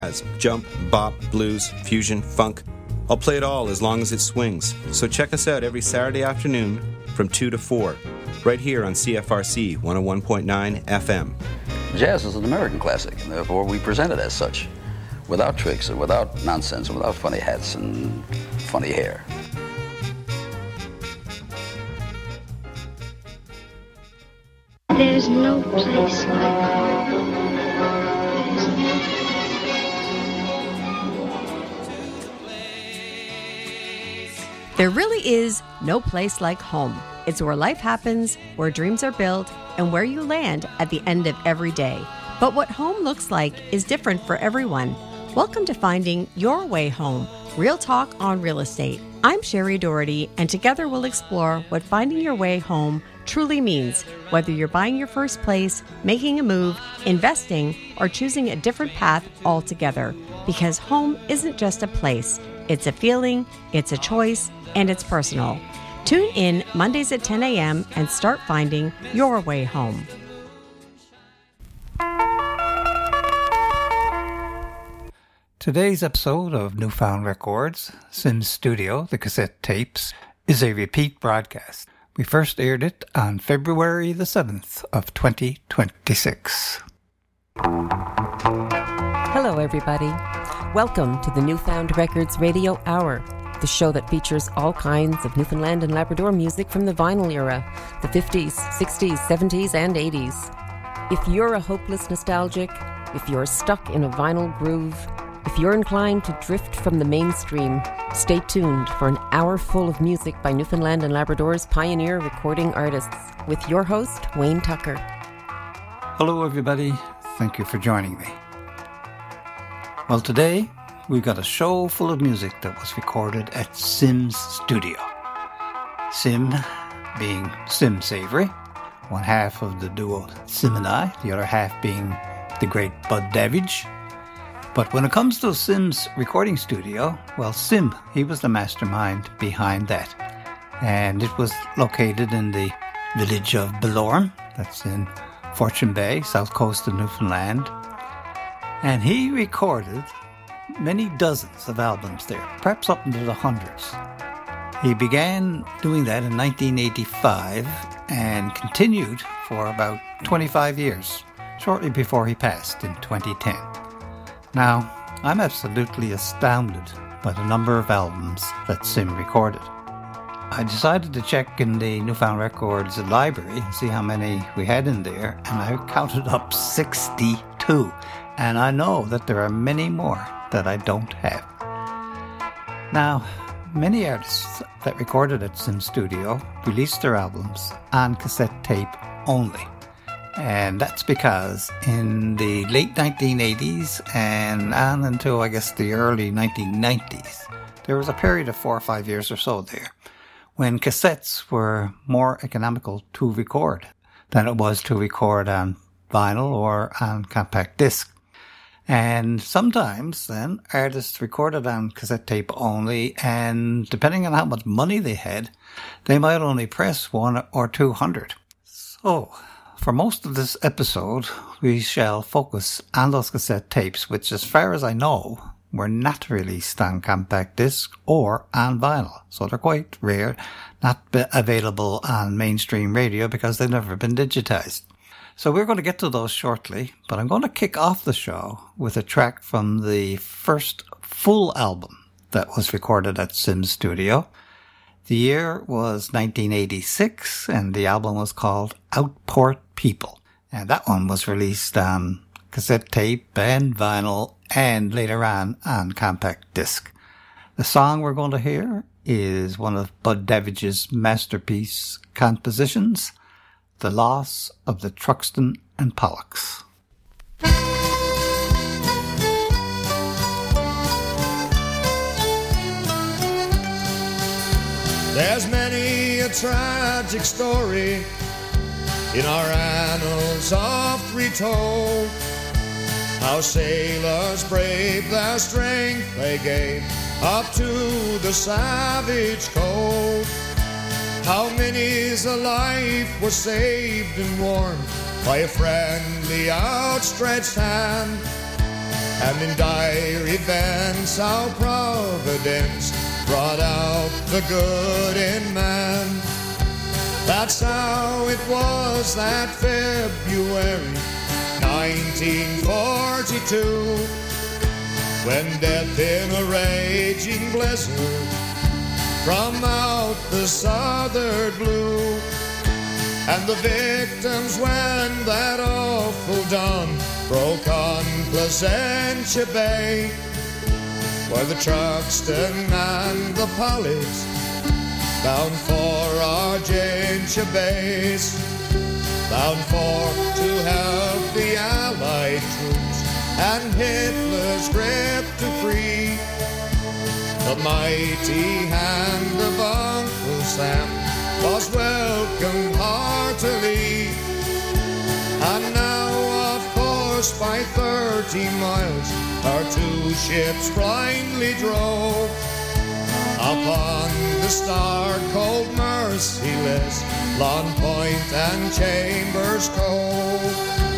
Jump, bop, blues, fusion, funk. I'll play it all as long as it swings. So check us out every Saturday afternoon from 2 to 4, right here on CFRC 101.9 FM. Jazz is an American classic, and therefore we present it as such, without tricks and without nonsense and without funny hats and funny hair. There's no place like home. There really is no place like home. It's where life happens, where dreams are built, and where you land at the end of every day. But what home looks like is different for everyone. Welcome to Finding Your Way Home, Real Talk on Real Estate. I'm Sherry Doherty, and together we'll explore what finding your way home truly means, whether you're buying your first place, making a move, investing, or choosing a different path altogether. Because home isn't just a place, it's a feeling, it's a choice, and it's personal. Tune in Mondays at 10 a.m. and start finding your way home. Today's episode of Newfound Records, Sims Studio, the cassette tapes, is a repeat broadcast. We first aired it on February the 7th of 2026. Hello, everybody. Welcome to the Newfound Records Radio Hour, the show that features all kinds of Newfoundland and Labrador music from the vinyl era, the 50s, 60s, 70s, and 80s. If you're a hopeless nostalgic, if you're stuck in a vinyl groove, if you're inclined to drift from the mainstream, stay tuned for an hour full of music by Newfoundland and Labrador's pioneer recording artists, with your host, Wayne Tucker. Hello, everybody. Thank you for joining me. Well, today, we've got a show full of music that was recorded at Sims Studio. Sim being Sim Savory, one half of the duo Sim and I, the other half being the great Bud Davidge. But when it comes to Sim's recording studio, well, Sim, he was the mastermind behind that. And it was located in the village of Belorme, that's in Fortune Bay, south coast of Newfoundland. And he recorded many dozens of albums there, perhaps up into the hundreds. He began doing that in 1985 and continued for about 25 years, shortly before he passed in 2010. Now, I'm absolutely astounded by the number of albums that Sim recorded. I decided to check in the Newfound Records library and see how many we had in there, and I counted up 62. And I know that there are many more that I don't have. Now, many artists that recorded at Sim Studio released their albums on cassette tape only. And that's because in the late 1980s and on until, I guess, the early 1990s, there was a period of 4 or 5 years or so there when cassettes were more economical to record than it was to record on vinyl or on compact disc. And sometimes then artists recorded on cassette tape only, and depending on how much money they had, they might only press 100 or 200. So, for most of this episode, we shall focus on those cassette tapes, which, as far as I know, were not released on compact disc or on vinyl. So they're quite rare, not available on mainstream radio because they've never been digitized. So we're going to get to those shortly, but I'm going to kick off the show with a track from the first full album that was recorded at Sim Studio. The year was 1986, and the album was called Outport People. And that one was released on cassette tape and vinyl, and later on compact disc. The song we're going to hear is one of Bud Davidge's masterpiece compositions, The Loss of the Truxton and Pollocks. There's many a tragic story in our annals oft retold, how sailors braved their strength they gave up to the savage cold, how many's a life was saved and warmed by a friendly outstretched hand, And in dire events how Providence brought out the good in man. That's how it was that February 1942, when death in a raging blizzard from out the southern blue, and the victims when that awful dawn broke on Placentia Bay, where the Truxton and the Pollux bound for Argentia base, bound for to help the Allied troops and Hitler's grip to free. The mighty hand of Uncle Sam was welcomed heartily, and now of course by 30 miles our two ships blindly drove upon the star-cold Merciless, Long Point and Chambers Cove.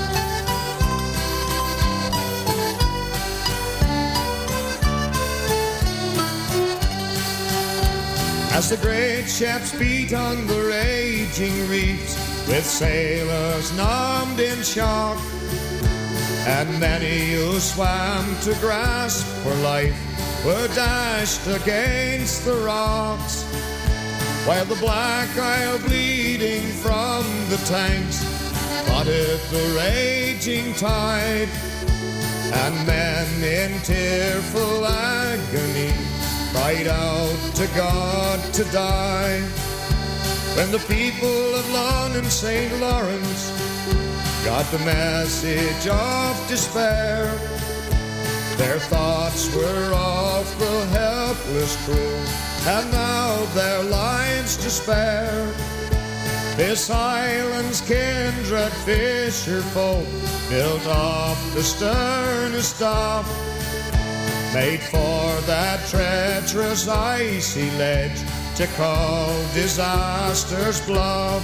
As the great ships beat on the raging reefs, with sailors numbed in shock, and many who swam to grasp for life were dashed against the rocks, while the Black Isle bleeding from the tanks foughted the raging tide, and men in tearful agony cried out to God to die. When the people of London St. Lawrence got the message of despair, their thoughts were of the helpless crew, and now their lives to spare. This island's kindred fisher folk built off the sternest dock, made for that treacherous icy ledge to call disaster's bluff.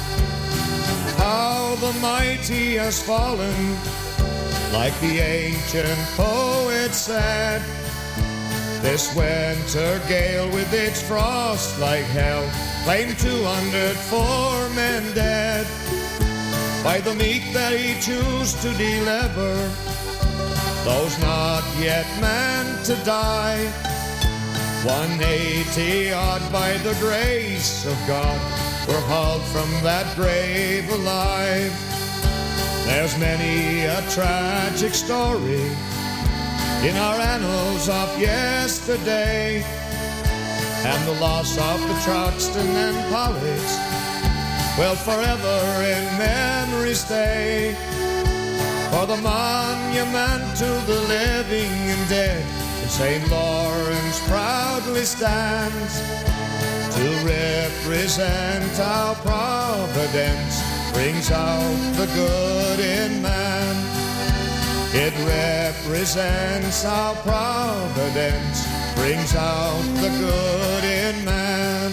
How the mighty has fallen, like the ancient poet said. This winter gale with its frost like hell claimed 204 men dead. By the meek that he chose to deliver, those not yet meant to die, 180 odd by the grace of God were hauled from that grave alive. There's many a tragic story in our annals of yesterday, and the loss of the Truxton and Pollux will forever in memory stay. For the monument to the living and dead in St. Lawrence proudly stands to represent how Providence brings out the good in man. It represents how Providence brings out the good in man.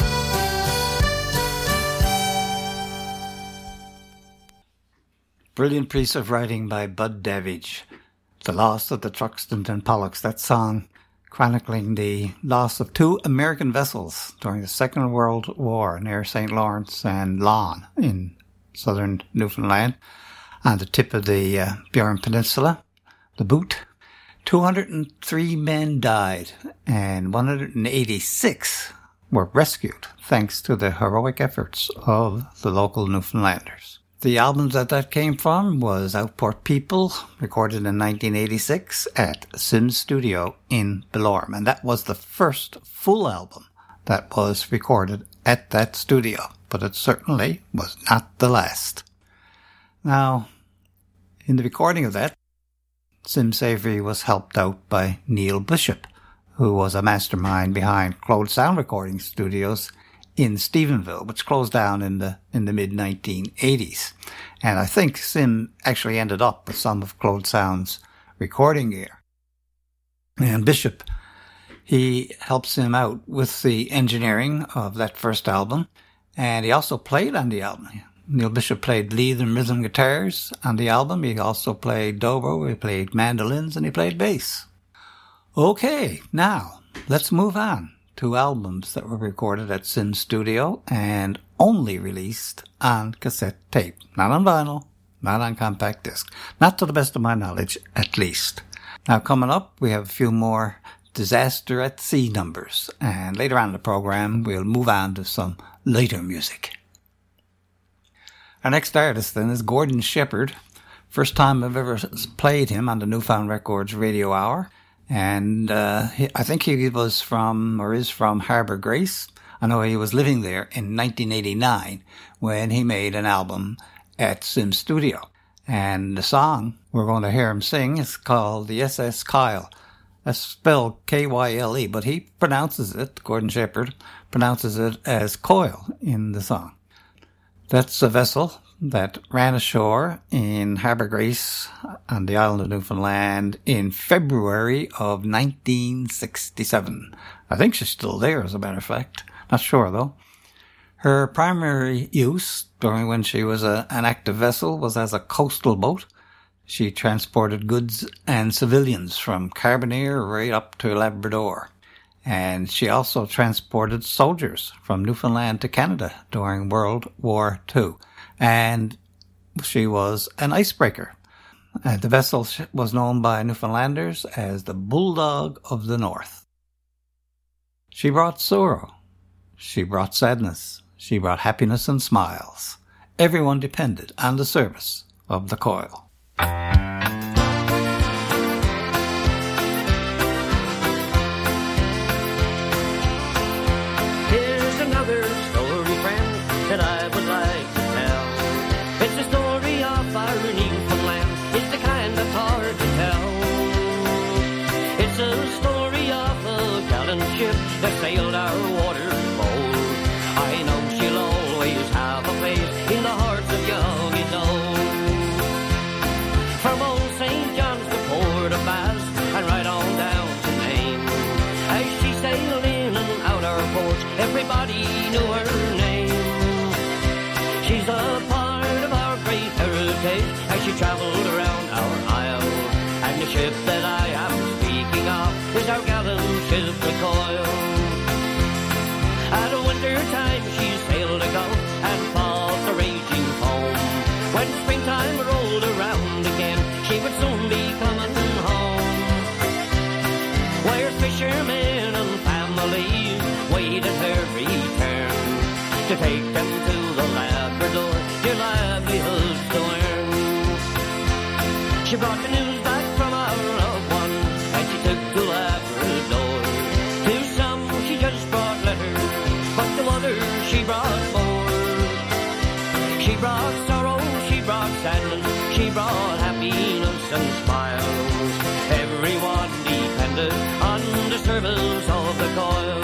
Brilliant piece of writing by Bud Davidge. The loss of the Truxton and Pollux, that song chronicling the loss of two American vessels during the Second World War near St. Lawrence and Lawn in southern Newfoundland, on the tip of the Burin Peninsula, the Boot. 203 men died and 186 were rescued thanks to the heroic efforts of the local Newfoundlanders. The album that came from was Outport People, recorded in 1986 at Sims Studio in Belorme, and that was the first full album that was recorded at that studio, but it certainly was not the last. Now, in the recording of that, Sim Savory was helped out by Neil Bishop, who was a mastermind behind Claude Sound Recording Studios in Stephenville, which closed down in the mid-1980s. And I think Sim actually ended up with some of Claude Sound's recording gear. And Bishop, he helps him out with the engineering of that first album, and he also played on the album. Neil Bishop played lead and rhythm guitars on the album. He also played dobro, he played mandolins, and he played bass. Okay, now let's move on to albums that were recorded at Sims Studio and only released on cassette tape. Not on vinyl, not on compact disc. Not to the best of my knowledge, at least. Now coming up, we have a few more Disaster at Sea numbers. And later on in the program, we'll move on to some later music. Our next artist then is Gordon Shepherd. First time I've ever played him on the Newfound Records Radio Hour. And I think he was from, or is from, Harbour Grace. I know he was living there in 1989 when he made an album at Sims Studio. And the song we're going to hear him sing is called the SS Kyle. That's spelled K-Y-L-E, but he pronounces it, Gordon Shepherd, pronounces it as coil in the song. That's a vessel that ran ashore in Harbour Grace on the island of Newfoundland in February of 1967. I think she's still there, as a matter of fact. Not sure, though. Her primary use during when she was an active vessel was as a coastal boat. She transported goods and civilians from Carbonear right up to Labrador. And she also transported soldiers from Newfoundland to Canada during World War II. And she was an icebreaker. The vessel was known by Newfoundlanders as the Bulldog of the North. She brought sorrow. She brought sadness. She brought happiness and smiles. Everyone depended on the service of the coil. Here's another story, friend, that I would like to tell. It's a story of our Newfoundland. It's the kind that's hard to tell. It's a story of a gallant ship that sailed our waters bold. I know she'll always have a place in the hearts of young adults. From old St. John's to Port of Bass and right on down to Maine. As she sailed in and out our ports, everybody knew her name. She's a part of our great heritage as she traveled around our isle. And the ship that I am speaking of is our gallant ship, the Coil. At a winter time she sailed a gulf and fought the raging foam. When springtime rolled around again, she would soon be coming home. Where fishermen and families waited her return to take them to the Labrador, their livelihoods to earn. She brought the news back from our loved ones and she took to Labrador. To some she just brought letters, but to others she brought more. She brought sorrow, she brought sadness, she brought happiness and smiles. Everyone depended on the service of the Coil.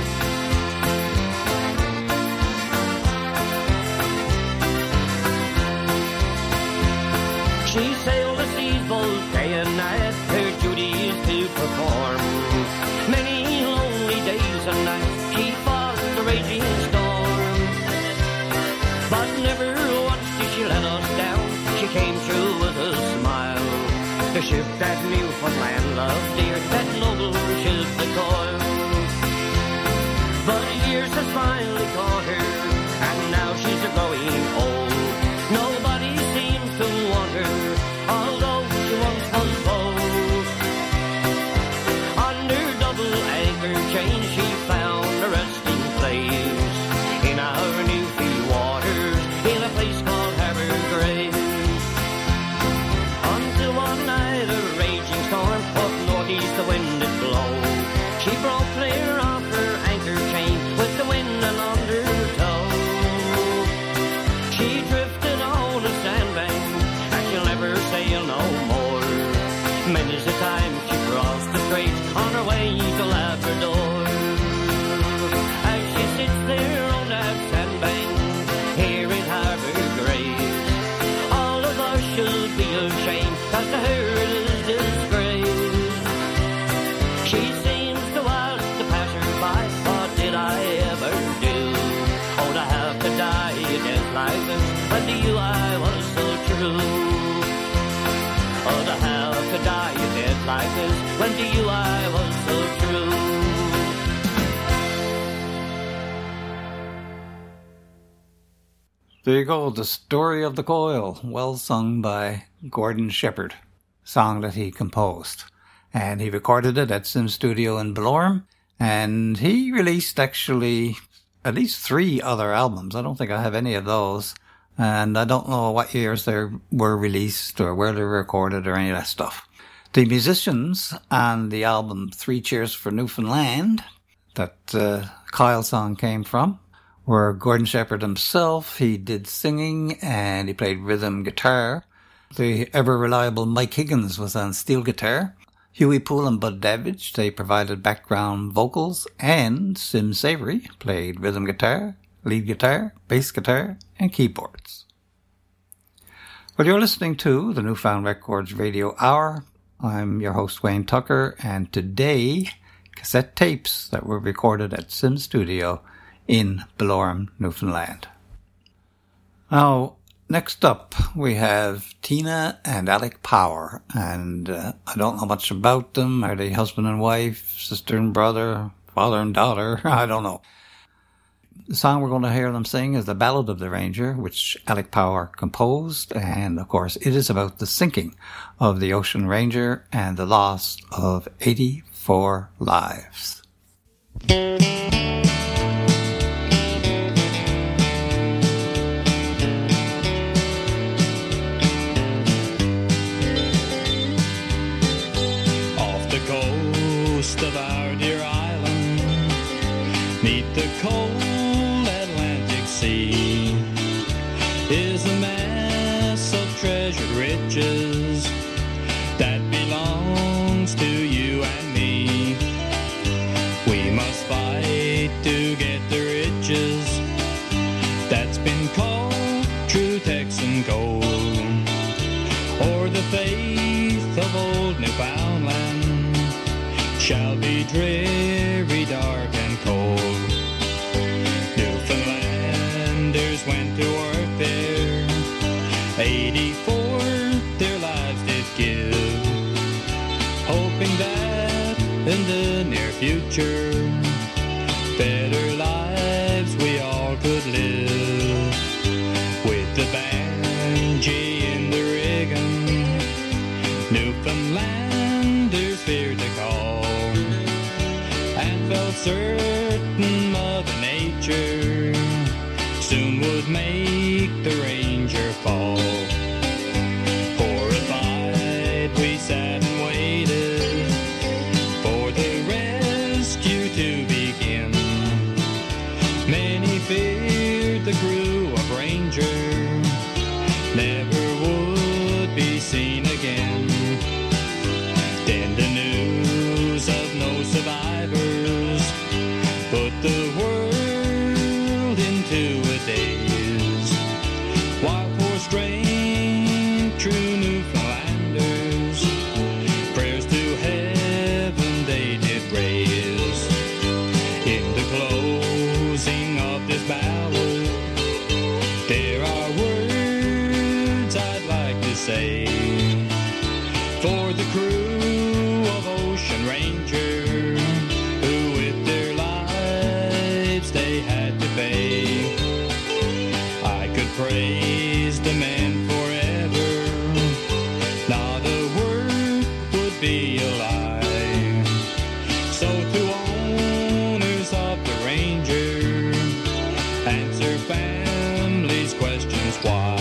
She sailed the seas both day and night, her duties to perform. Many lonely days and nights she fought the raging storm. But never once did she let us down, she came through with a smile. The ship that Newfoundland loved dear, that noble ship, the Coil. But years has finally caught her, and now she's growing old. Nobody seems to want her, although she once was bold. Under double anchor chain she found a resting place in our Newfield waters, in a place called Harbour Grace. Until one night a raging storm up northeast the wind did blow. She broke clear off her anchor chain with the wind and undertow. She drifted on a sandbank and she'll never sail no more. Many's the time she crossed the straits on her way to Labrador. As she sits there on that sandbank here in Harbour Grace, all of us should be ashamed, 'cause to her it is disgrace. She seems to ask the passer-by, what did I ever do? Oh, to have to die a death like this, and to you I was so true. There you go, The Story of the Coil, well sung by Gordon Shepherd, song that he composed. And he recorded it at Sim Studio in Belorme, and he released actually at least 3 other albums. I don't think I have any of those, and I don't know what years they were released or where they were recorded or any of that stuff. The musicians on the album 3 Cheers for Newfoundland, that Kyle song came from, were Gordon Shepherd himself. He did singing and he played rhythm guitar. The ever-reliable Mike Higgins was on steel guitar. Huey Poole and Bud Davidge, they provided background vocals, and Sim Savory played rhythm guitar, lead guitar, bass guitar, and keyboards. Well, you're listening to the Newfound Records Radio Hour. I'm your host, Wayne Tucker, and today, cassette tapes that were recorded at Sim Studio in Belorme, Newfoundland. Now, next up, we have Tina and Alec Power, and I don't know much about them. Are they husband and wife, sister and brother, father and daughter? I don't know. The song we're going to hear them sing is The Ballad of the Ranger, which Alec Power composed, and of course it is about the sinking of the Ocean Ranger and the loss of 84 lives. Of our dear island, neath the cold Atlantic Sea, is a mass of treasured riches that belongs to you and me. We must fight to get the riches that's been called true Texan gold, or the faith of old Newfoundland shall be dreary, dark, and cold. Newfoundlanders went to work there, 84 their lives did give, hoping that in the near future, better lives we all could live. With the banshee in the rigging, Newfoundlanders feared to call, felt certain Mother Nature soon would make the Ranger fall. Horrified, we sat and waited for the rescue to begin. Many feared the crew of Ranger never would be seen again. Then the news of no survivors put the world into a daze, while for strange true Newfoundlanders prayers to heaven they did raise. In the closing of this ballad, there are words I'd like to say for the crew of Ocean Ranger, who with their lives they had to pay. I could praise the men forever, not a word would be a lie. So to owners of the Ranger, answer families' questions why.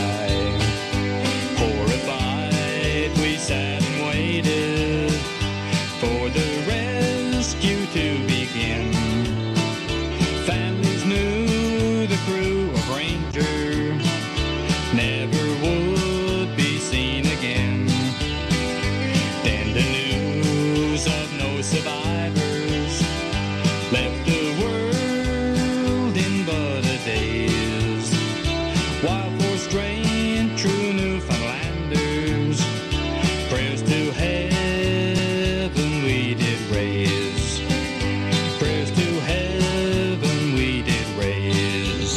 Horrified, we sat and waited for the rescue to begin. Families knew the crew of Ranger never would be seen again. Then the news of no survivors left the world in but a daze, while for strange true Newfoundlanders prayers to heaven we did raise. Prayers to heaven we did raise.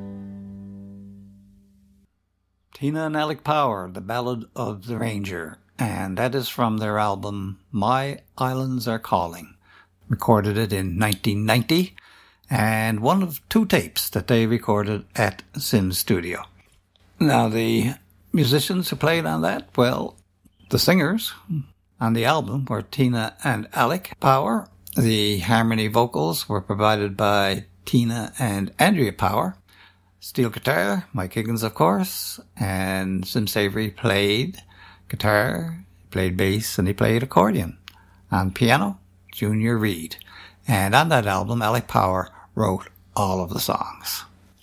Tina and Alec Power, The Ballad of the Ranger. and that is from their album My Islands Are Calling. Recorded it in 1990, and one of two tapes that they recorded at Sims Studio. Now, the musicians who played on that, well, the singers on the album were Tina and Alec Power. The harmony vocals were provided by Tina and Andrea Power. Steel guitar, Mike Higgins, of course, and Sim Savory played guitar, played bass, and he played accordion. On piano, Junior Reed. And on that album, Alec Power wrote all of the songs.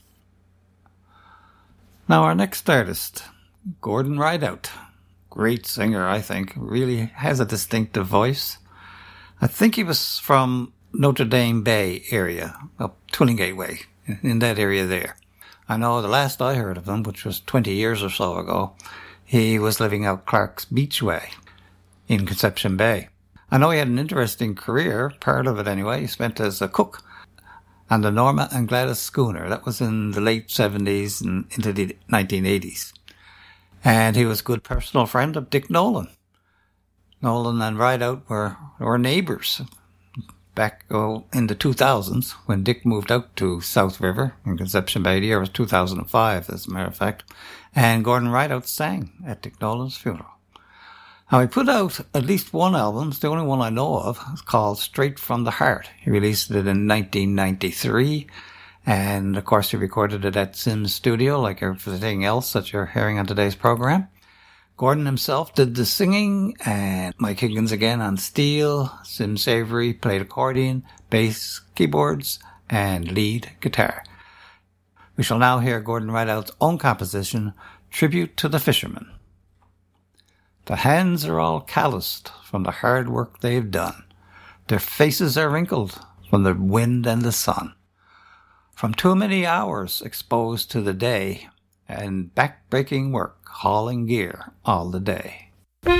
Now our next artist, Gordon Rideout. Great singer, I think. Really has a distinctive voice. I think he was from Notre Dame Bay area, up Twillingate Way, in that area there. I know the last I heard of him, which was 20 years or so ago, he was living out Clark's Beach Way in Conception Bay. I know he had an interesting career, part of it anyway. He spent as a cook on the Norma and Gladys schooner. That was in the late 70s and into the 1980s. And he was a good personal friend of Dick Nolan. Nolan and Rideout were neighbours back in the 2000s when Dick moved out to South River in Conception Bay. The year was 2005, as a matter of fact. And Gordon Rideout sang at Dick Nolan's funeral. Now, he put out at least one album. It's the only one I know of. It's called Straight from the Heart. He released it in 1993. And, of course, he recorded it at Sims Studio, like everything else that you're hearing on today's program. Gordon himself did the singing, and Mike Higgins again on steel. Sim Savory played accordion, bass, keyboards, and lead guitar. We shall now hear Gordon Rideout's own composition, Tribute to the Fishermen. The hands are all calloused from the hard work they've done. Their faces are wrinkled from the wind and the sun. From too many hours exposed to the day and back-breaking work hauling gear all the day.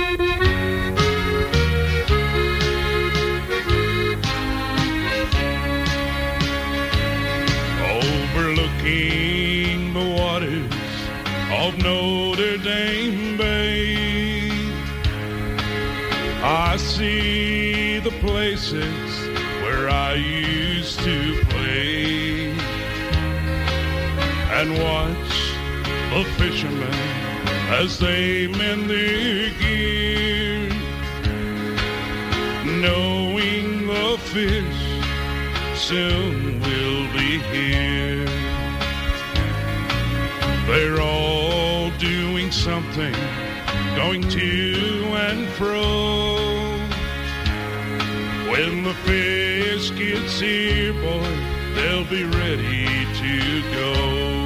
Overlooking the waters of Notre Dame Bay, I see the places where I used to play and watch the fishermen as they mend their gear, knowing the fish soon will be here. They're all doing something, going to and fro. When the fish gets here, boy, they'll be ready to go.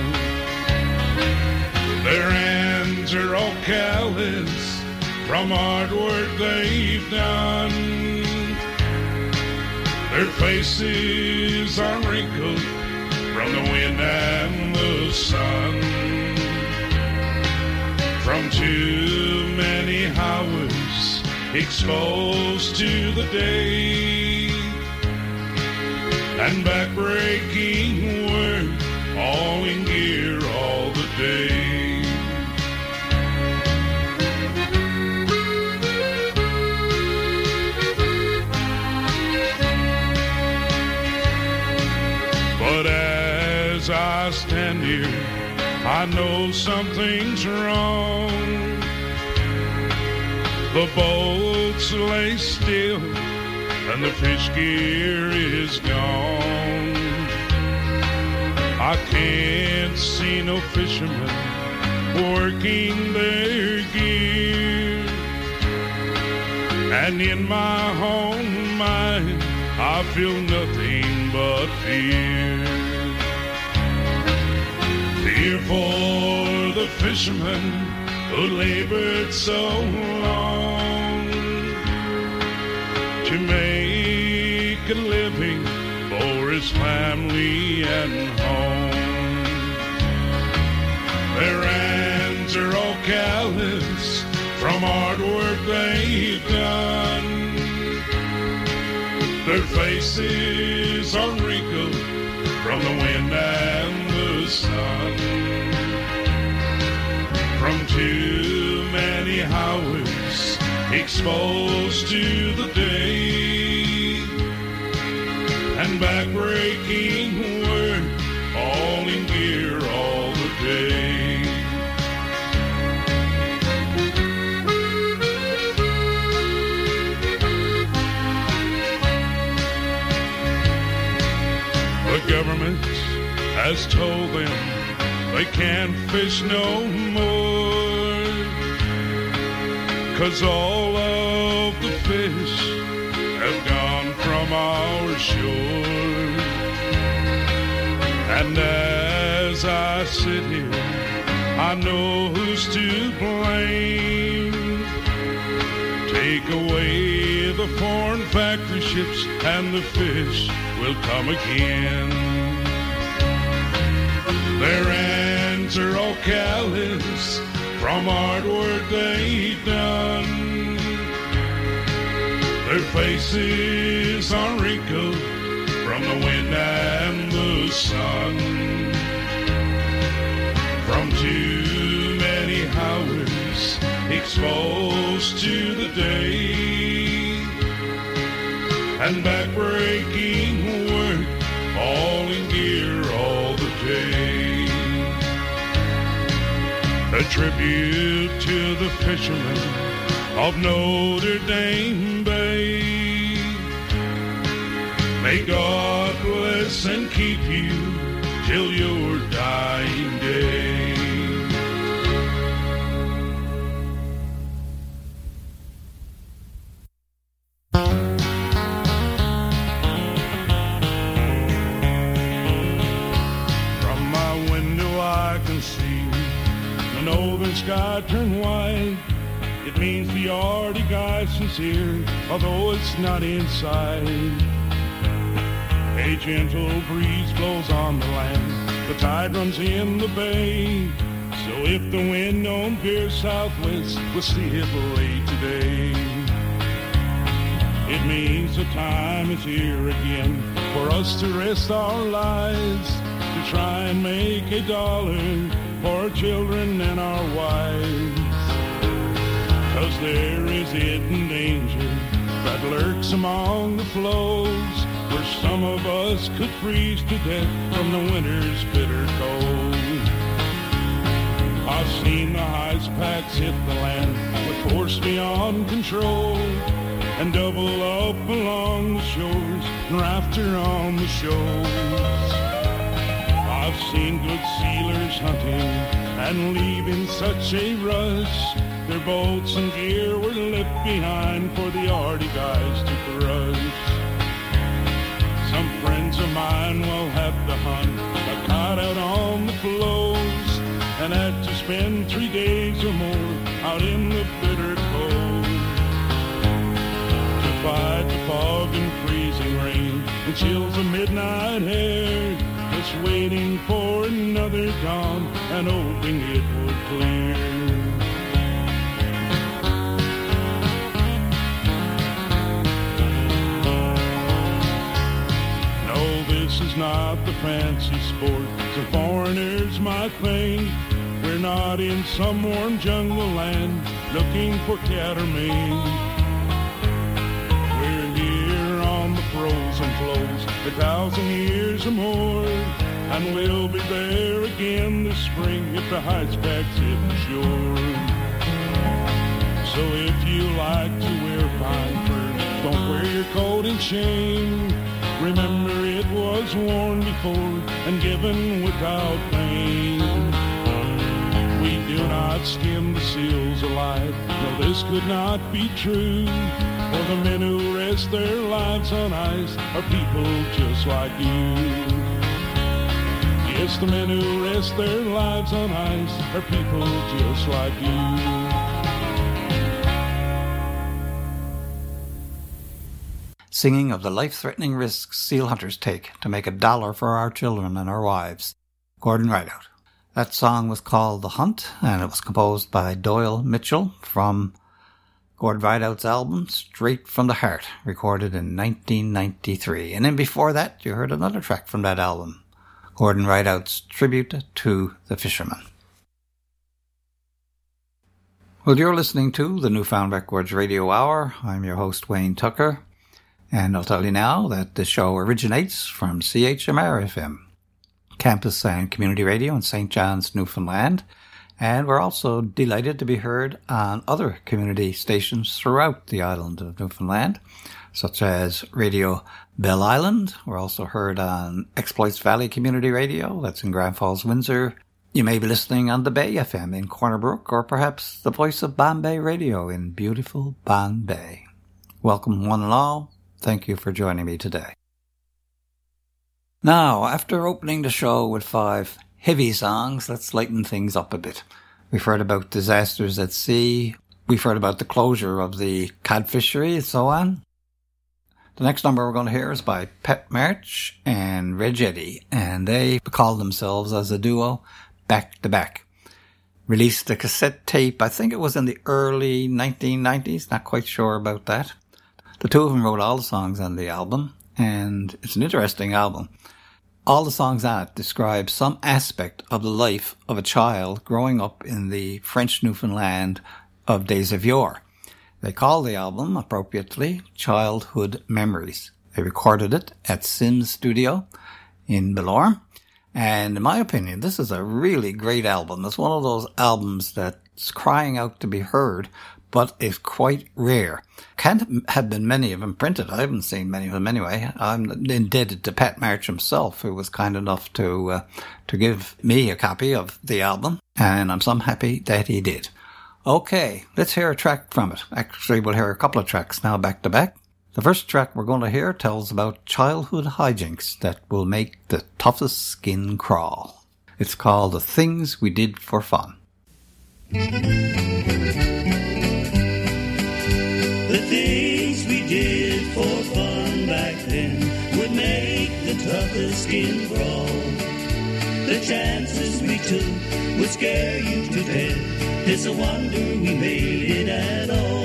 Their hands are all callous from hard work they've done. Their faces are wrinkled from the wind and the sun. From too many hours exposed to the day and back-breaking work, hauling gear all the day. But as I stand here, I know something's wrong. The boats lay still and the fish gear is gone. I can't see no fishermen working their gear. And in my own mind, I feel nothing but fear. Fear for the fisherman who labored so long to make a living for his family and home. Their hands are all callous from hard work they've done. Their faces are wrinkled from the wind and the sun. From too many hours exposed to the day, and back-breaking work, all in gear all the day. The government has told them they can't fish no more, 'cause all of the fish have gone from our shore. And as I sit here, I know who's to blame. Take away the foreign factory ships and the fish will come again. Their hands are all callous from hard work they've done. Their faces are wrinkled from the wind and the sun. From too many hours exposed to the day, and back-breaking work, all in gear all the day. A tribute to the fishermen of Notre Dame Bay. May God bless and keep you till your dying day. From my window I can see the northern sky turn white. It means the Arctic ice is here, although it's not inside. A gentle breeze blows on the land, the tide runs in the bay. So if the wind don't veer southwest, we'll see it late today. It means the time is here again for us to rest our lives, to try and make a dollar for our children and our wives. 'Cause there is hidden danger that lurks among the floes, where some of us could freeze to death from the winter's bitter cold. I've seen the ice packs hit the land with force beyond control, and double up along the shores and rafter on the shoals. I've seen good sealers hunting and leaving such a rush, their boats and gear were left behind for the Arctic ice to crush. Some friends of mine will have to hunt, got caught out on the floes, and had to spend 3 days or more out in the bitter cold, to fight the fog and freezing rain and chills of midnight air, just waiting for another dawn and hoping it would clear. This is not the fancy sport some foreigners might think. We're not in some warm jungle land looking for cat or mink. We're here on the frozen floes 1,000 years or more, and we'll be there again this spring if the ice packs hit the shore. So if you like to wear fine fur, don't wear your coat in shame. Remember it was worn before and given without pain. We do not skin the seals alive, no, this could not be true. For the men who rest their lives on ice are people just like you. Yes, the men who rest their lives on ice are people just like you. Singing of the life-threatening risks seal hunters take to make $1 for our children and our wives. Gordon Rideout. That song was called The Hunt, and it was composed by Doyle Mitchell from Gordon Rideout's album Straight from the Heart, recorded in 1993. And then before that, you heard another track from that album, Gordon Rideout's Tribute to the Fishermen. Well, you're listening to the Newfound Records Radio Hour. I'm your host, Wayne Tucker, and I'll tell you now that the show originates from CHMR-FM, campus and community radio in St. John's, Newfoundland, and we're also delighted to be heard on other community stations throughout the island of Newfoundland, such as Radio Bell Island. We're also heard on Exploits Valley Community Radio, that's in Grand Falls, Windsor. You may be listening on the Bay FM in Corner Brook, or perhaps the voice of Bombay Radio in beautiful Bombay. Welcome one and all. Thank you for joining me today. Now, after opening the show with 5 heavy songs, let's lighten things up a bit. We've heard about disasters at sea. We've heard about the closure of the cod fishery and so on. The next number we're going to hear is by Pat March and Reg Eddy, and they call themselves as a duo Back to Back. Released a cassette tape, I think it was in the early 1990s, not quite sure about that. The two of them wrote all the songs on the album, and it's an interesting album. All the songs on it describe some aspect of the life of a child growing up in the French Newfoundland of days of yore. They call the album, appropriately, Childhood Memories. They recorded it at Sims Studio in Belorme. And in my opinion, this is a really great album. It's one of those albums that's crying out to be heard, but is quite rare. Can't have been many of them printed. I haven't seen many of them anyway. I'm indebted to Pat March himself, who was kind enough to give me a copy of the album, and I'm so happy that he did. Okay, let's hear a track from it. Actually, we'll hear a couple of tracks now back to back. The first track we're going to hear tells about childhood hijinks that will make the toughest skin crawl. It's called The Things We Did for Fun. The things we did for fun back then would make the toughest skin crawl. The chances we took would scare you to death. It's a wonder we made it at all.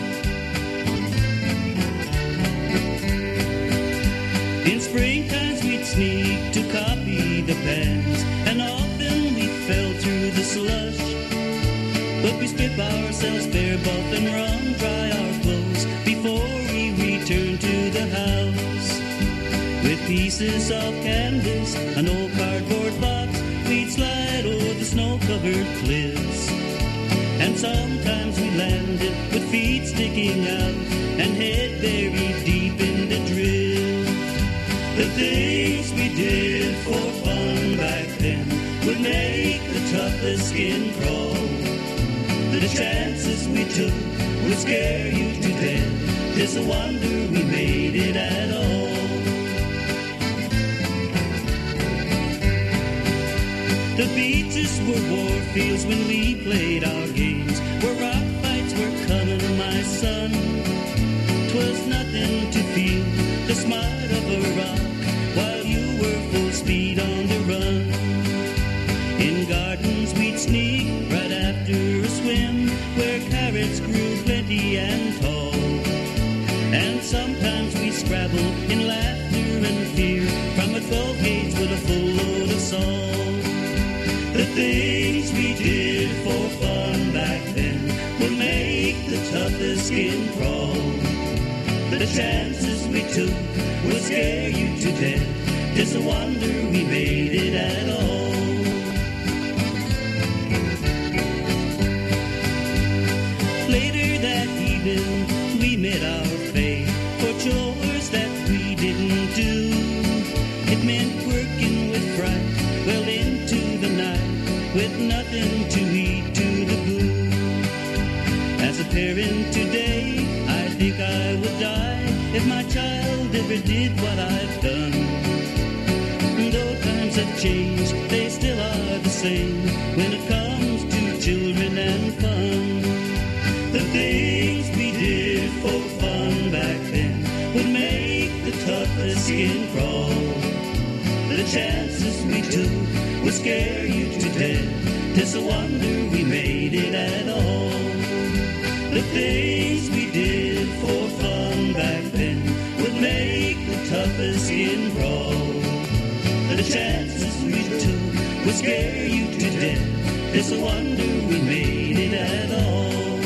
In spring times we'd sneak to copy the pans, and often we fell through the slush. But we strip ourselves bare buff and run dry our clothes before we return to the house. With pieces of canvas, an old cardboard box, we'd slide over the snow-covered cliffs. And sometimes we landed with feet sticking out and head buried deep in the drift. The things we did for fun back then would make the toughest skin crawl. The chances we took would scare you to death. It's a wonder we made it at all. The beaches were war fields when we played our games, where rock fights were coming, my son. 'Twas nothing to feel the smart of a rock while you were full speed on the run. In gardens we'd sneak right after a swim, where carrots grew plenty and tall. And sometimes we scrabble in laughter and fear from a 12-gauge with a full load of salt. The things we did for fun back then will make the toughest skin crawl. The chances we took will scare you to death. It's a wonder we made it at all. Later that evening we met our fate for chores that we didn't do. It meant working with fright well into the night, with nothing to eat to the boot. As a parent today, I think I would die if my child ever did what I've done. Though times have changed, they still are the same when it comes to children and fun. The things we did for fun back then would make the toughest skin crawl. The chances we took would scare you to death. It's a wonder we made it at all. The things we did for fun back then would make the toughest skin crawl. The chances we took would scare you to death. It's a wonder we made it at all.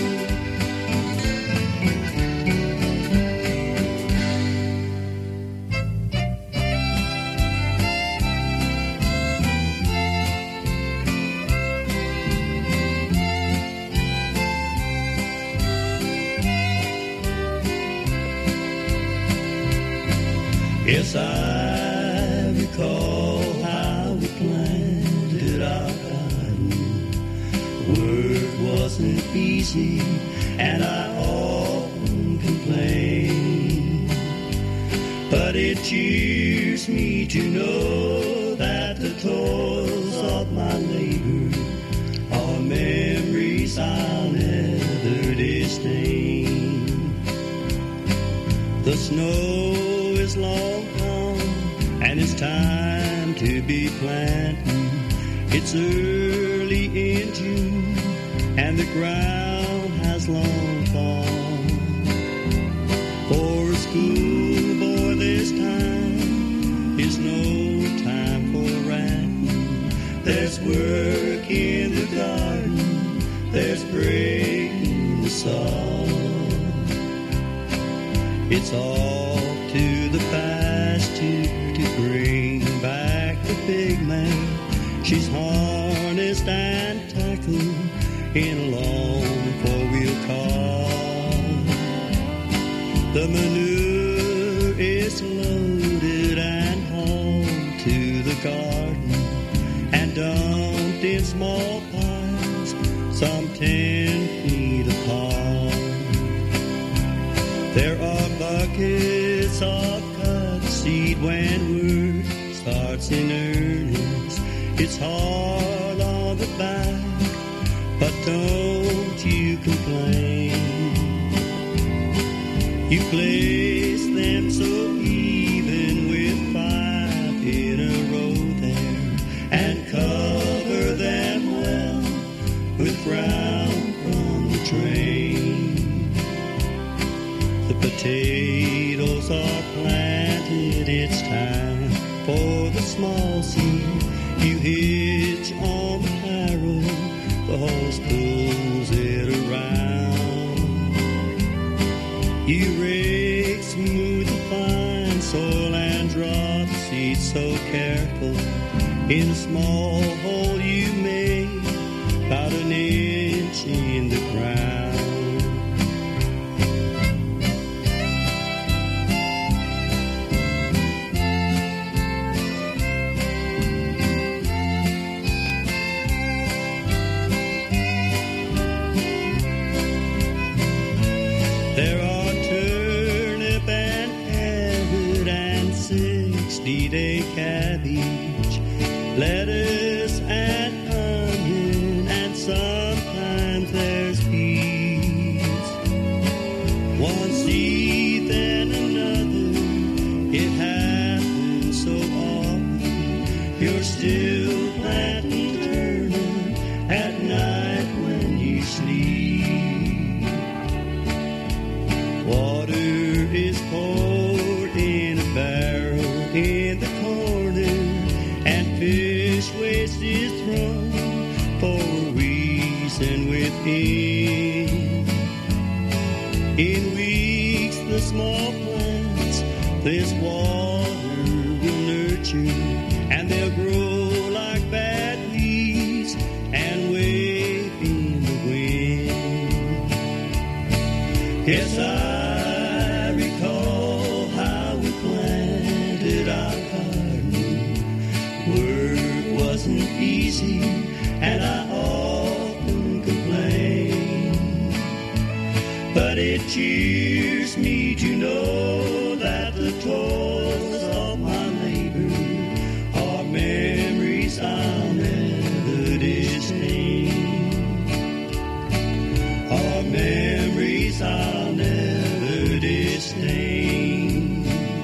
Yes, I recall how we planted our garden. Work wasn't easy, and I often complained. But it cheers me to know that the toils of my labor are memories I'll never disdain. The snow is long gone, and it's time to be planting. It's early in June, and the ground has long fallen. For a schoolboy this time is no time for ranting. There's work in the garden, there's breaking the saw. It's off to the pasture to bring back the big mare. She's harnessed and tackled in a long four-wheel car. The manure is loaded and hauled to the garden and dumped in small piles, some 10 feet apart. There are buckets of cut seed when work starts in earnest. It's hard on the back, but don't you complain. You place them so even with 5 in a row there, and cover them well with ground from the train. The potatoes are planted, it's time for the small seed. You hitch on the harrow, the horse pulls it around. You rake smooth the fine soil and drop the seed so careful in a small hole you made, about an inch in the ground. There are turnip and carrot and 60-day cabbage, lettuce and onion, and sometimes there's peas. One seed, then another, it happens so often. You're still planting turnip at night when you sleep. Water is poured in a barrel in the corner, and fish waste is thrown for a reason within. In weeks the small plants this water will nurture, and they'll grow like bad weeds and wave in the wind. Yes, I recall how we planted our garden. Work wasn't easy, and I often complained. But it cheers me to know that the toils of my labor are memories I'll never disdain. Are memories I'll never disdain.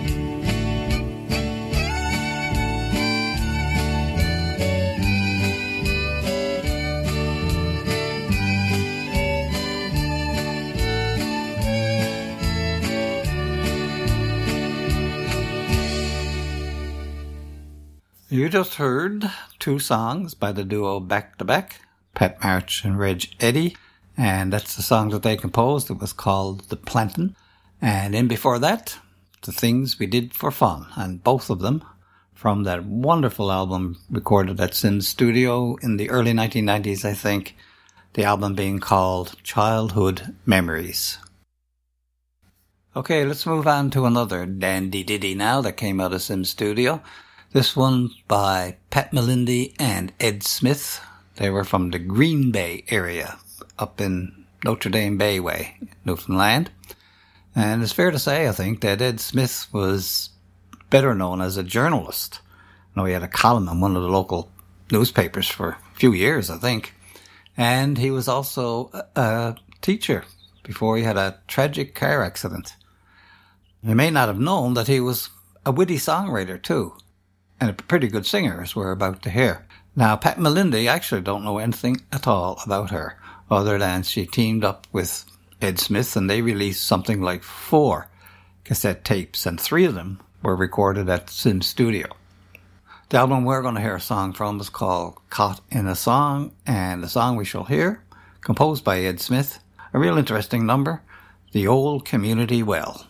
You just heard 2 songs by the duo Back to Back, Pat March and Reg Eddy, and that's the song that they composed. It was called The Plantin'. And in before that, The Things We Did for Fun, and both of them from that wonderful album recorded at Sims Studio in the early 1990s, I think, the album being called Childhood Memories. Okay, let's move on to another dandy ditty now that came out of Sim Studio. This one by Pat Melindy and Ed Smith. They were from the Green Bay area up in Notre Dame Bay Way, Newfoundland. And it's fair to say, I think, that Ed Smith was better known as a journalist. Now, he had a column in one of the local newspapers for a few years, I think. And he was also a teacher before he had a tragic car accident. You may not have known that he was a witty songwriter too, and a pretty good singer, as we're about to hear. Now, Pat Melindy, I actually don't know anything at all about her, other than she teamed up with Ed Smith, and they released something like 4 cassette tapes, and 3 of them were recorded at Sim Studio. The album we're going to hear a song from is called Caught in a Song, and the song we shall hear, composed by Ed Smith, a real interesting number, The Old Community Well.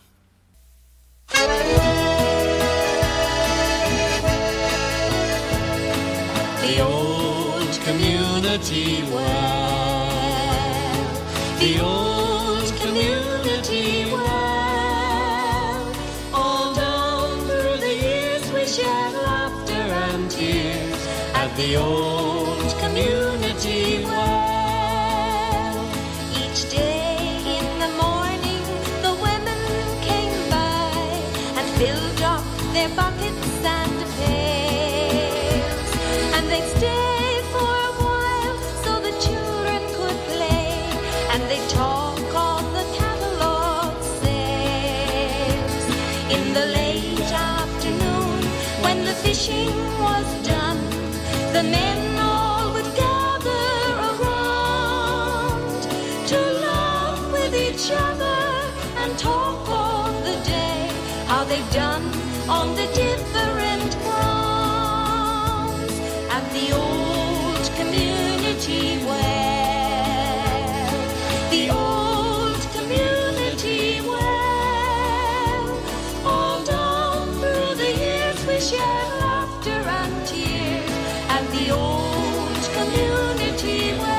The old community well, the old community well. All down through the years we shared laughter and tears at the old community well. Each day in the morning the women came by and filled up their buckets and pails, and they'd stay for a while so the children could play, and they'd talk of the catalog sales. In the late afternoon when the fishing was done, the men all would gather around to laugh with each other and talk of the day, how they've done on the different grounds at the old community well, the old community well. All down through the years we shared laughter and tears at the old community well.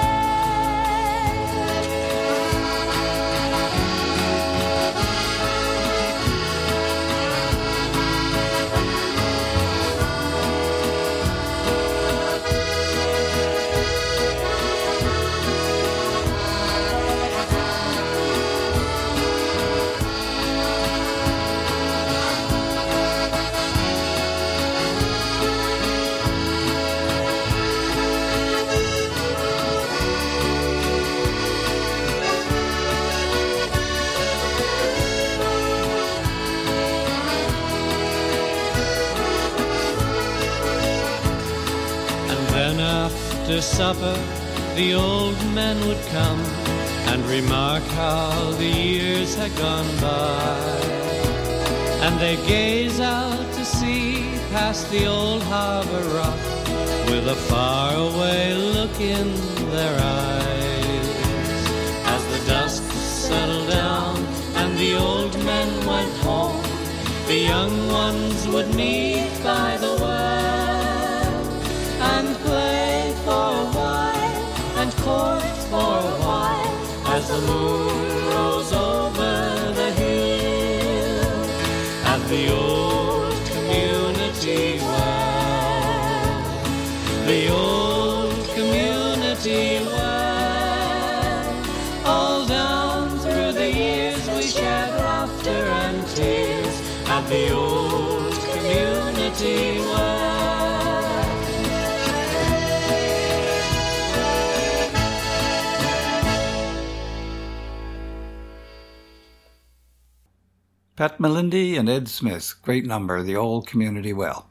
Then after supper, the old men would come and remark how the years had gone by. And they'd gaze out to sea past the old harbor rock with a faraway look in their eyes. As the dusk settled down and the old men went home, the young ones would meet by the well and play for a while and court for a while as the moon rose over the hill at the old community well, the old community well. All down through the years we shared laughter and tears at the old community well. Pat Melindy and Ed Smith, great number, The Old Community Well.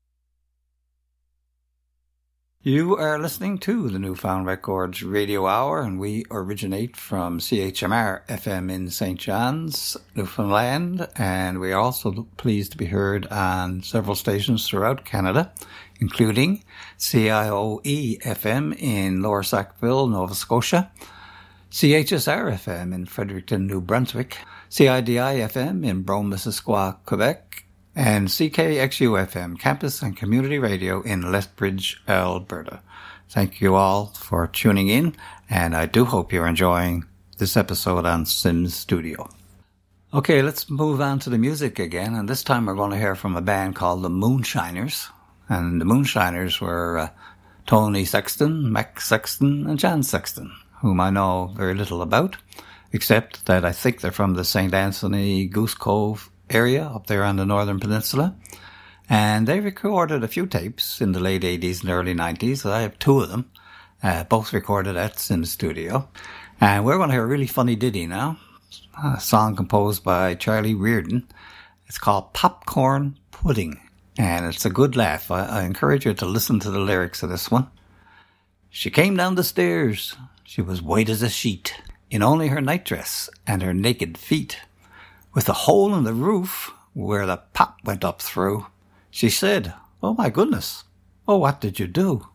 You are listening to the Newfound Records Radio Hour, and we originate from CHMR FM in St. John's, Newfoundland, and we are also pleased to be heard on several stations throughout Canada, including CIOE FM in Lower Sackville, Nova Scotia, CHSR FM in Fredericton, New Brunswick, CIDI FM in Brome-Missisquoi, Quebec, and CKXU FM, Campus and Community Radio in Lethbridge, Alberta. Thank you all for tuning in, and I do hope you're enjoying this episode on Sim Studio. Okay, let's move on to the music again, and this time we're going to hear from a band called the Moonshiners. And the Moonshiners were Tony Sexton, Max Sexton, and Jan Sexton, whom I know very little about, except that I think they're from the St. Anthony Goose Cove area up there on the Northern Peninsula. And they recorded a few tapes in the late 80s and early 90s. I have two of them, both recorded at Sims Studio. And we're going to hear a really funny ditty now, a song composed by Charlie Reardon. It's called Popcorn Pudding, and it's a good laugh. I encourage you to listen to the lyrics of this one. She came down the stairs. She was white as a sheet, in only her nightdress and her naked feet. With a hole in the roof where the pop went up through, she said, "Oh my goodness, oh what did you do?"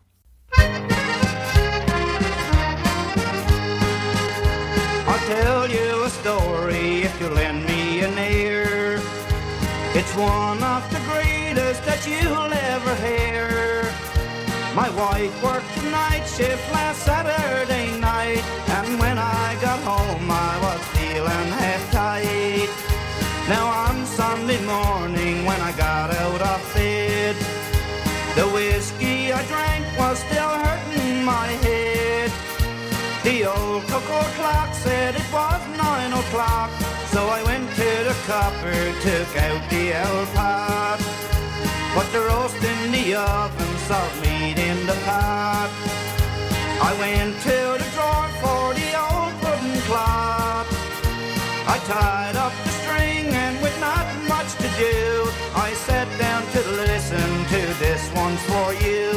I'll tell you a story if you lend me an ear. It's one of the greatest that you'll ever hear. My wife worked the night shift last Saturday night, and when I got home I was feeling half tight. Now on Sunday morning when I got out of bed, the whiskey I drank was still hurting my head. The old cocoa clock said it was 9 o'clock, so I went to the copper, took out the old pot, put the roast in the oven, salt meat in the pot. I went to the drawer for the old pudding cloth. I tied up the string and with not much to do, I sat down to listen to this one's for you.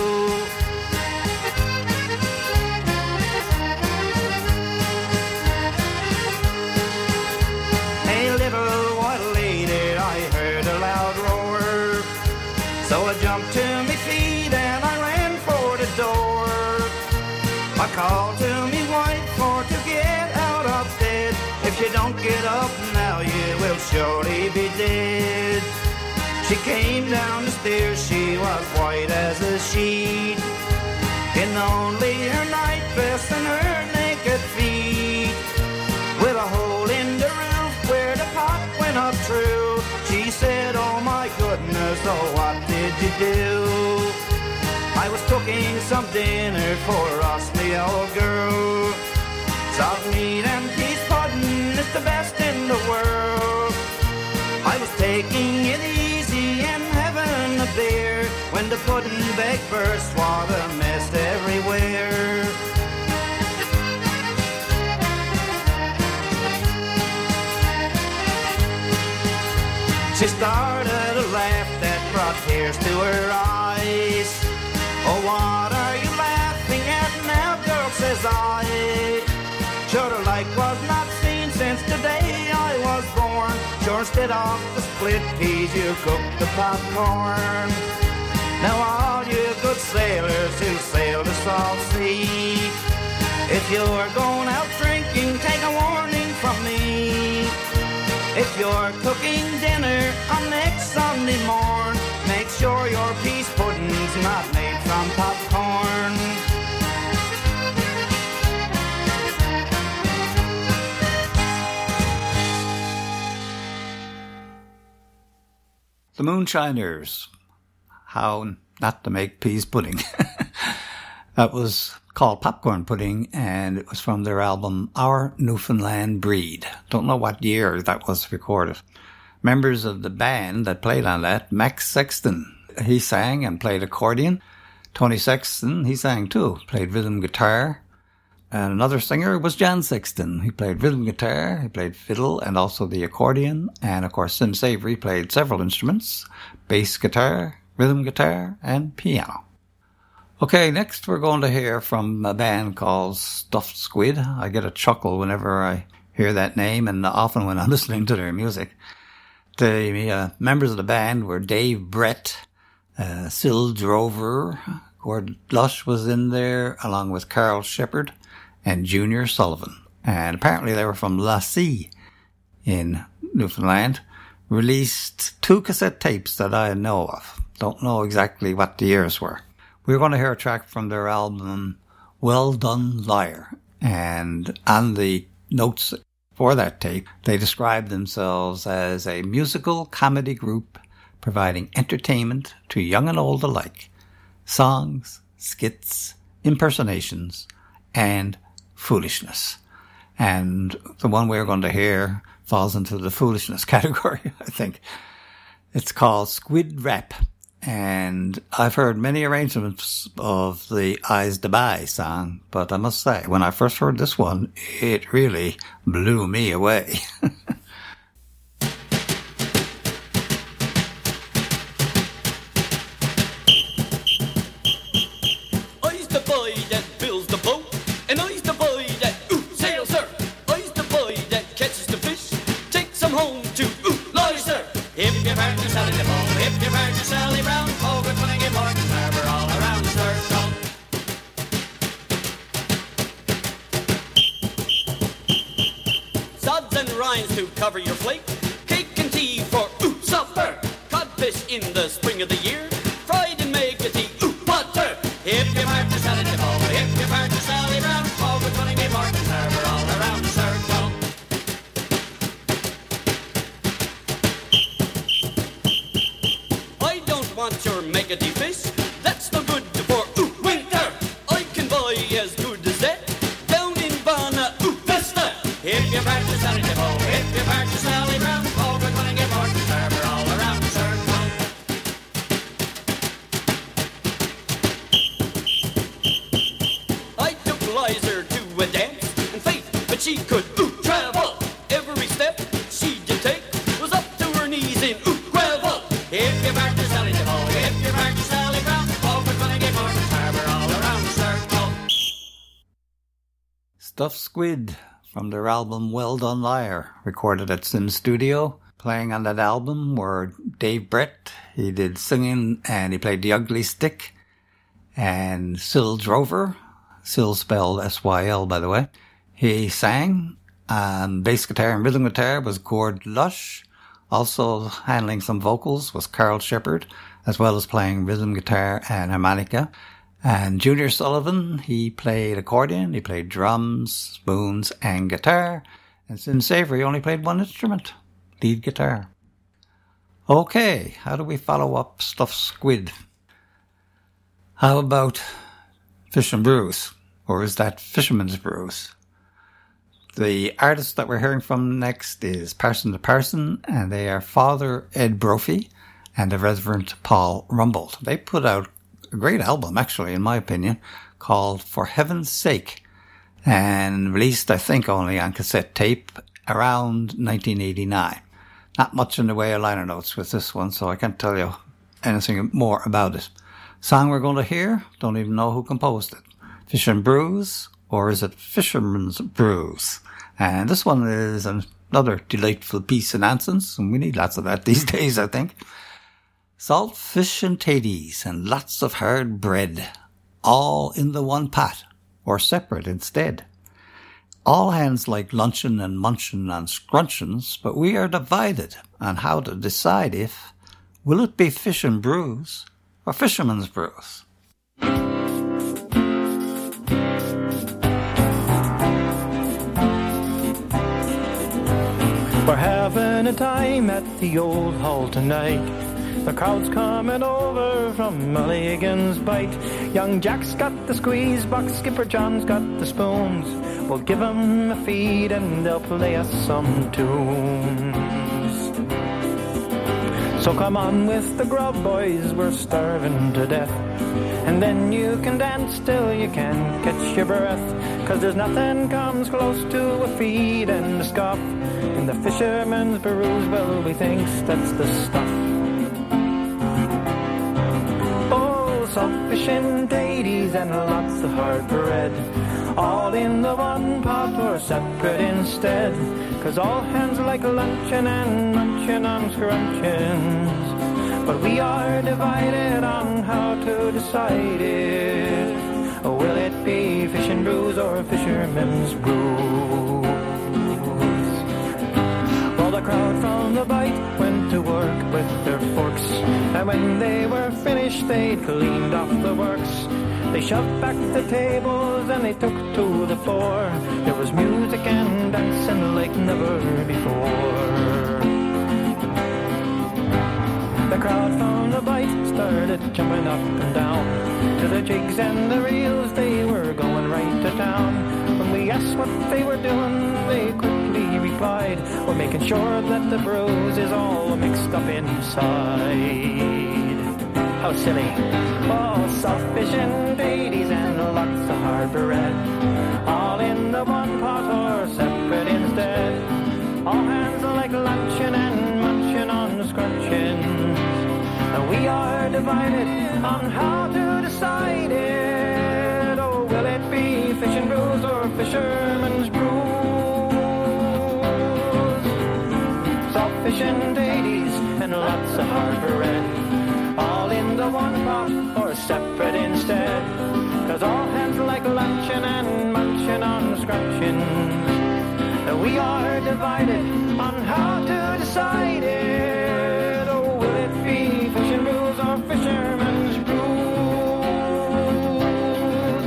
A little while later I heard a loud roar, so I jumped to my feet and I ran for the door. I called to me wife for to get out of bed. If you don't get up now, you will surely be dead. She came down the stairs, she was white as a sheet, in only her nightdress and her naked feet. With a hole in the roof where the pot went up through, she said, "Oh my goodness, oh what did you do?" I was cooking some dinner for us, me old girl. Salt meat and peas pudding is the best in the world. I was taking it easy and having a beer when the pudding bag burst, what a mess everywhere. She started a laugh that brought tears to her eyes. "Oh, what are you laughing at now, girl?" says I. Sure the like was not seen since the day I was born. Sure instead of the split peas you cooked the popcorn. Now all you good sailors who sail the salt sea, if you're going out drinking, take a warning from me. If you're cooking dinner on next Sunday morn, make sure your peas pudding's not made from popcorn. The Moonshiners, How Not to Make Peas Pudding. That was called Popcorn Pudding, and it was from their album Our Newfoundland Breed. Don't know what year that was recorded. Members of the band that played on that, Max Sexton, he sang and played accordion. Tony Sexton, he sang too, played rhythm guitar. And another singer was Jan Sexton. He played rhythm guitar, he played fiddle and also the accordion. And of course, Sim Savory played several instruments, bass guitar, rhythm guitar, and piano. Okay, next we're going to hear from a band called Stuffed Squid. I get a chuckle whenever I hear that name and often when I'm listening to their music. The members of the band were Dave Brett, Syl Drover, Gord Lush was in there, along with Carl Shepard and Junior Sullivan. And apparently they were from Lassie in Newfoundland. Released 2 cassette tapes that I know of. Don't know exactly what the years were. We're going to hear a track from their album Well Done Liar. And on the notes For that tape, they described themselves as a musical comedy group providing entertainment to young and old alike. Songs, skits, impersonations, and foolishness. And the one we're going to hear falls into the foolishness category, I think. It's called Squid Rap. And I've heard many arrangements of the Eyes to Buy song, but I must say, when I first heard this one, it really blew me away. Eyes to buy that fills the boat, and eyes to buy that sail, sir. Eyes to buy that catches the fish, takes them home to lie, sir. If you've heard the Sally the Bow, if you've heard the Sally Brown, over Cunningham, Morgan Harbour, all around the circle. Sods and rinds to cover your plate, cake and tea for supper. Codfish in the spring of the year, fried and make a tea butter. If you've heard the Sally the Bow, if you've heard the Sally Brown, over Cunningham, Morgan Harbour, all around the circle. I don't want your meggy fish, that's no good for winter. I can buy as good as that down in Bana Vista. If you've heard the Sally the Bow, if you've heard the Sally Brown, over Cunningham, Morgan Harbour, all around the circle. I took Lizer to a dance, and faith, but she could travel. Every step she did take was up to her knees in gravel. If you've heard the Sally the Bow, if you've heard the Sally Brown, over Cunningham, Morgan Harbour, all around the circle. Stuffed Squid from their album Well Done Liar, recorded at Sim Studio. Playing on that album were Dave Brett, he did singing and he played the Ugly Stick, and Syl Drover, Syl spelled S-Y-L by the way. He sang, and bass guitar and rhythm guitar was Gord Lush. Also handling some vocals was Carl Shepard, as well as playing rhythm guitar and harmonica. And Junior Sullivan, he played accordion, he played drums, spoons, and guitar. And Sim Savory only played one instrument, lead guitar. Okay, how do we follow up Stuffed Squid? How about Fish and Brews? Or is that Fisherman's Brews? The artist that we're hearing from next is Parson to Parson, and they are Father Ed Brophy and the Reverend Paul Rumbold. They put out a great album, actually, in my opinion, called For Heaven's Sake, and released, I think, only on cassette tape around 1989. Not much in the way of liner notes with this one, so I can't tell you anything more about it. Song we're going to hear, don't even know who composed it. Fish and Brews, or is it Fisherman's Brews? And this one is another delightful piece of nonsense, and we need lots of that these days, I think. Salt fish and taties and lots of hard bread, all in the one pot, or separate instead. All hands like luncheon and munchin' on scruncheons, but we are divided on how to decide if, will it be Fish and Brews or Fisherman's Brews? We're having a time at the old hall tonight. The crowd's coming over from Mulligan's Bite. Young Jack's got the squeeze box, Skipper John's got the spoons. We'll give 'em a feed and they'll play us some tunes. So come on with the grub, boys, we're starving to death. And then you can dance till you can't catch your breath. 'Cause there's nothing comes close to a feed and a scoff. In the Fisherman's Brews, well, we thinks that's the stuff. Salt fish and taties and lots of hard bread, all in the one pot or separate instead. 'Cause all hands like luncheon and munchin' on scruncheons, but we are divided on how to decide it. Will it be Fish and Brews or Fisherman's Brews? Well, the crowd from the Bite went to work with their forks, and when they were finished they'd cleaned off the works. They shoved back the tables and they took to the floor. There was music and dancing like never before. The crowd from the bite started jumping up and down. To the jigs and the reels they were going right to town. When we asked what they were doing, they quickly replied, we're making sure that the bruise is all mixed up inside. How silly. Oh, soft fish and dainties and lots of hard bread, all in the one pot or separate instead. All hands are like luncheon and munching on the scrunchins. And we are divided on how to decide it. Oh, will it be fish and brews or fisherman's brews? Soft fish and dainties and lots of hard bread, all in the one pot or separate instead. 'Cause all hands like luncheon and munching on scrunchins. And we are divided on how to decide it. Oh, will it be fish and brews or fisherman's brews?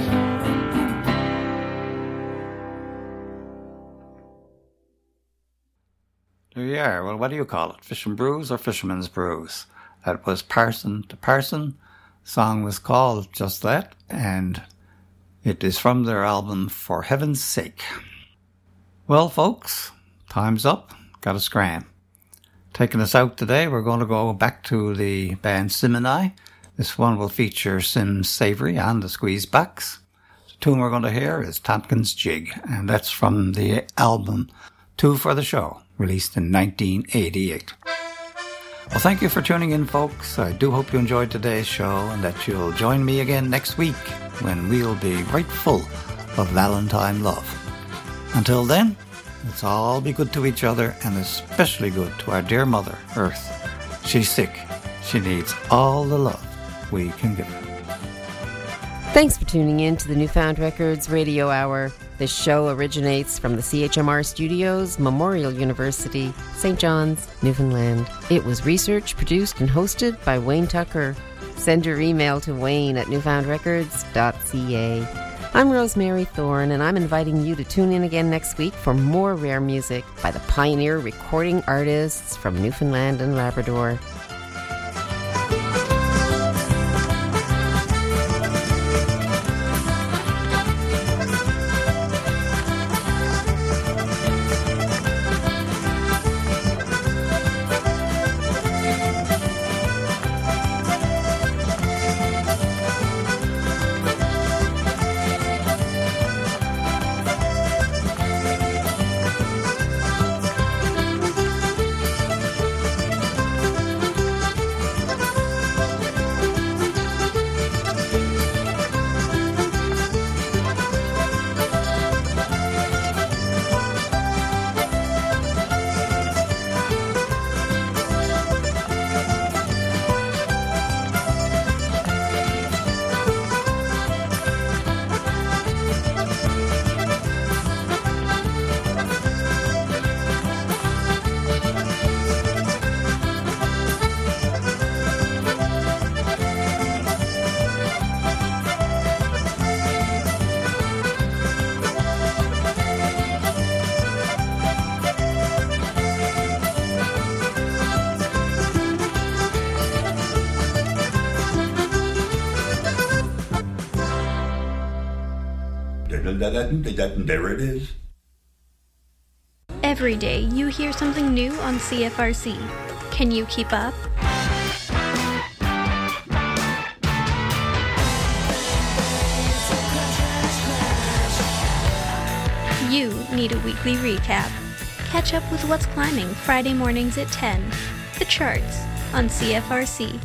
There you are. Well, what do you call it? Fish and brews or fisherman's brews? That was Parson to Parson. The song was called just that, and it is from their album For Heaven's Sake. Well, folks, time's up. Got to scram. Taking us out today, we're going to go back to the band Sim and I. This one will feature Sim Savory and the Squeezebacks. The tune we're going to hear is Tompkins Jig, and that's from the album Two for the Show, released in 1988. Well, thank you for tuning in, folks. I do hope you enjoyed today's show and that you'll join me again next week when we'll be right full of Valentine love. Until then, let's all be good to each other and especially good to our dear mother, Earth. She's sick. She needs all the love we can give her. Thanks for tuning in to the Newfound Records Radio Hour. This show originates from the CHMR Studios, Memorial University, St. John's, Newfoundland. It was researched, produced, and hosted by Wayne Tucker. Send your email to wayne@newfoundrecords.ca. I'm Rosemary Thorne, and I'm inviting you to tune in again next week for more rare music by the pioneer recording artists from Newfoundland and Labrador. There it is. Every day you hear something new on CFRC. Can you keep up? You need a weekly recap. Catch up with what's climbing Friday mornings at 10. The charts on CFRC.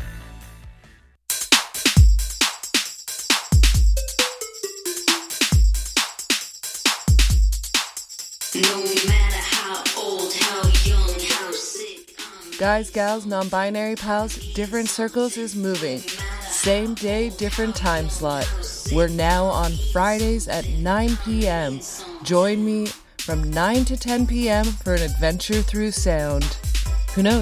Guys, gals, non-binary pals, Different Circles is moving. Same day, different time slot. We're now on Fridays at 9 p.m. Join me from 9 to 10 p.m. for an adventure through sound. Who knows?